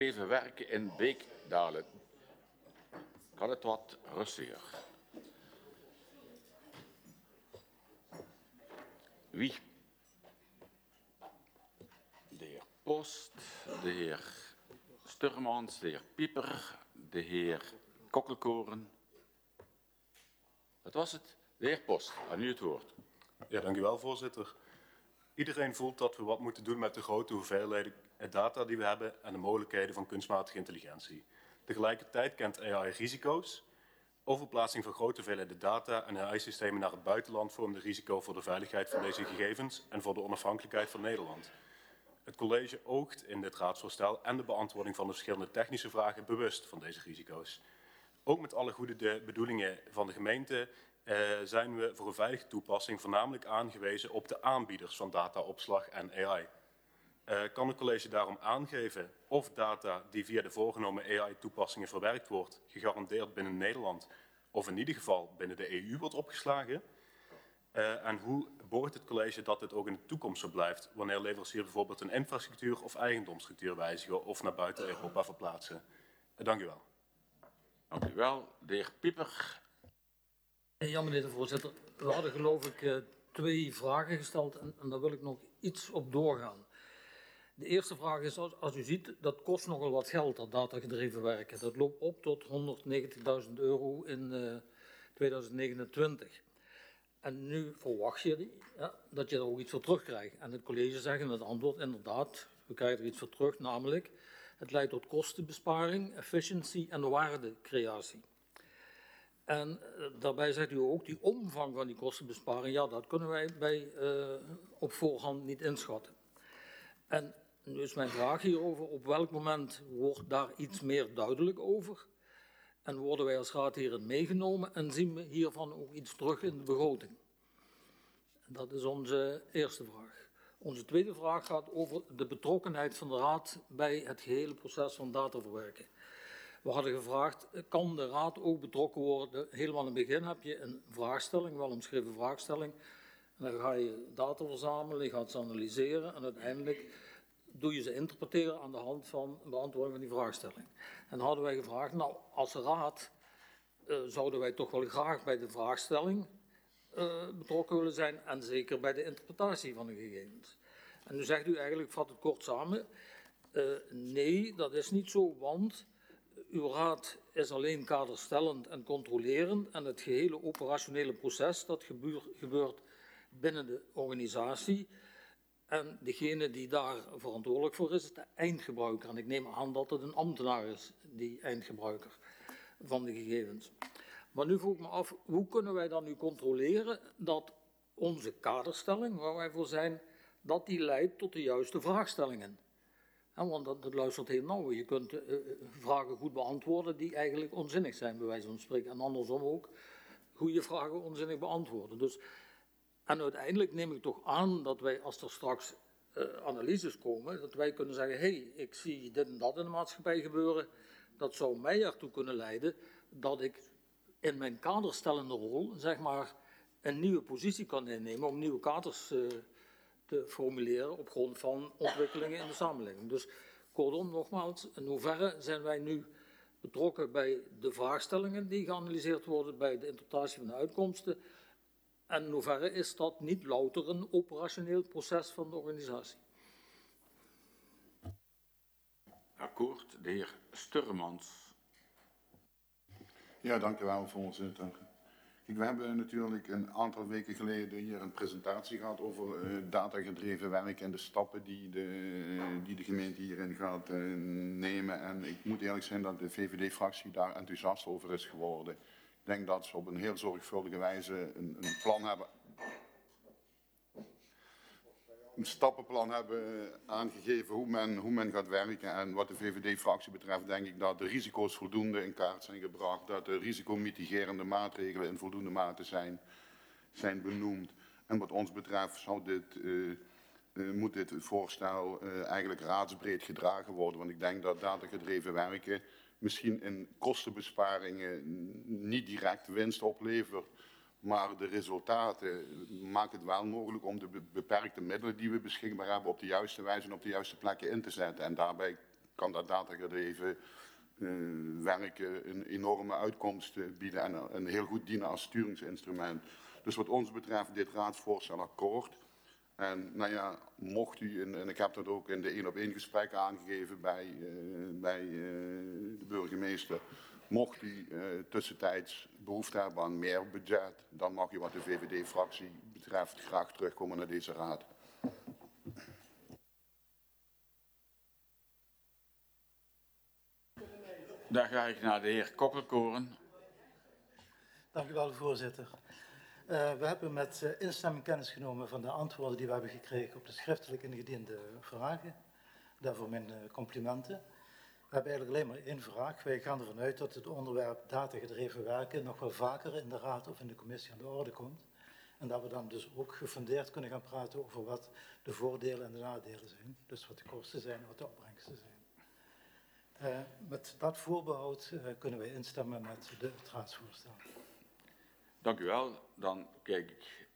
Even werken in Beekdalen. Kan het wat rustiger? Wie? De heer Post, de heer Sturmans, de heer Pieper, de heer Kokkelkoren. Wat was het? De heer Post, aan u het woord. Ja, dank u wel, voorzitter. Iedereen voelt dat we wat moeten doen met de grote hoeveelheden data die we hebben en de mogelijkheden van kunstmatige intelligentie. Tegelijkertijd kent AI risico's. Overplaatsing van grote hoeveelheden data en AI-systemen naar het buitenland vormt een risico voor de veiligheid van deze gegevens en voor de onafhankelijkheid van Nederland. Het college oogt in dit raadsvoorstel en de beantwoording van de verschillende technische vragen bewust van deze risico's. Ook met alle goede bedoelingen van de gemeente zijn we voor een veilige toepassing voornamelijk aangewezen op de aanbieders van dataopslag en AI. Kan het college daarom aangeven of data die via de voorgenomen AI-toepassingen verwerkt wordt, gegarandeerd binnen Nederland of in ieder geval binnen de EU wordt opgeslagen? En hoe borgt het college dat dit ook in de toekomst zo blijft, wanneer leveranciers bijvoorbeeld een infrastructuur of eigendomsstructuur wijzigen of naar buiten Europa verplaatsen? Dank u wel. Dank u wel. De heer Pieper. Ja, meneer de voorzitter. We hadden geloof ik 2 vragen gesteld en daar wil ik nog iets op doorgaan. De eerste vraag is, als u ziet, dat kost nogal wat geld, dat datagedreven werken. Dat loopt op tot €190.000 in 2029. En nu verwacht je dat je er ook iets voor terugkrijgt. En het college zegt in het antwoord, inderdaad, we krijgen er iets voor terug, namelijk het leidt tot kostenbesparing, efficiëntie en waardecreatie. En daarbij zegt u ook, die omvang van die kostenbesparing, ja, dat kunnen wij op voorhand niet inschatten. En nu is mijn vraag hierover, op welk moment wordt daar iets meer duidelijk over? En worden wij als raad hierin meegenomen en zien we hiervan ook iets terug in de begroting? Dat is onze eerste vraag. Onze tweede vraag gaat over de betrokkenheid van de raad bij het gehele proces van dataverwerken. We hadden gevraagd, kan de raad ook betrokken worden? Helemaal in het begin heb je een vraagstelling, wel omschreven vraagstelling. En dan ga je data verzamelen, je gaat ze analyseren en uiteindelijk doe je ze interpreteren aan de hand van een beantwoording van die vraagstelling. En dan hadden wij gevraagd, nou, als raad zouden wij toch wel graag bij de vraagstelling betrokken willen zijn en zeker bij de interpretatie van de gegevens. En nu zegt u eigenlijk, ik vat het kort samen, nee, dat is niet zo, want uw raad is alleen kaderstellend en controlerend en het gehele operationele proces dat gebeurt binnen de organisatie. En degene die daar verantwoordelijk voor is de eindgebruiker. En ik neem aan dat het een ambtenaar is, die eindgebruiker van de gegevens. Maar nu vroeg ik me af, hoe kunnen wij dan nu controleren dat onze kaderstelling, waar wij voor zijn, dat die leidt tot de juiste vraagstellingen? Want dat luistert heel nauw. Je kunt vragen goed beantwoorden die eigenlijk onzinnig zijn, bij wijze van spreken. En andersom ook goede vragen onzinnig beantwoorden. Dus, en uiteindelijk neem ik toch aan dat wij, als er straks analyses komen, dat wij kunnen zeggen, hey, ik zie dit en dat in de maatschappij gebeuren. Dat zou mij ertoe kunnen leiden dat ik in mijn kaderstellende rol, zeg maar, een nieuwe positie kan innemen om nieuwe kaders te formuleren op grond van ontwikkelingen in de samenleving. Dus kortom, nogmaals, in hoeverre zijn wij nu betrokken bij de vraagstellingen die geanalyseerd worden, bij de interpretatie van de uitkomsten, en in hoeverre is dat niet louter een operationeel proces van de organisatie? Akkoord, de heer Sturmans. Ja, dank u wel, voorzitter. Kijk, we hebben natuurlijk een aantal weken geleden hier een presentatie gehad over datagedreven werk en de stappen die de gemeente hierin gaat nemen. En ik moet eerlijk zijn dat de VVD-fractie daar enthousiast over is geworden. Ik denk dat ze op een heel zorgvuldige wijze een plan hebben, een stappenplan hebben aangegeven hoe men gaat werken. En wat de VVD-fractie betreft denk ik dat de risico's voldoende in kaart zijn gebracht. Dat de risicomitigerende maatregelen in voldoende mate zijn benoemd. En wat ons betreft moet dit voorstel eigenlijk raadsbreed gedragen worden. Want ik denk dat datagedreven werken misschien in kostenbesparingen niet direct winst oplevert. Maar de resultaten maken het wel mogelijk om de beperkte middelen die we beschikbaar hebben op de juiste wijze en op de juiste plekken in te zetten. En daarbij kan dat datagedreven werken een enorme uitkomst bieden en heel goed dienen als sturingsinstrument. Dus wat ons betreft dit raadsvoorstel akkoord. En nou ja, mocht u, en ik heb dat ook in de 1-op-1 gesprekken aangegeven bij de burgemeester, mocht u tussentijds behoefte hebben aan meer budget, dan mag u wat de VVD-fractie betreft graag terugkomen naar deze raad. Dan ga ik naar de heer Kokkelkoren. Dank u wel, voorzitter. We hebben met instemming kennis genomen van de antwoorden die we hebben gekregen op de schriftelijk ingediende vragen. Daarvoor mijn complimenten. We hebben eigenlijk alleen maar één vraag. Wij gaan ervan uit dat het onderwerp datagedreven werken nog wel vaker in de raad of in de commissie aan de orde komt. En dat we dan dus ook gefundeerd kunnen gaan praten over wat de voordelen en de nadelen zijn. Dus wat de kosten zijn en wat de opbrengsten zijn. Met dat voorbehoud kunnen wij instemmen met het raadsvoorstel. Dank u wel. Dan kijk ik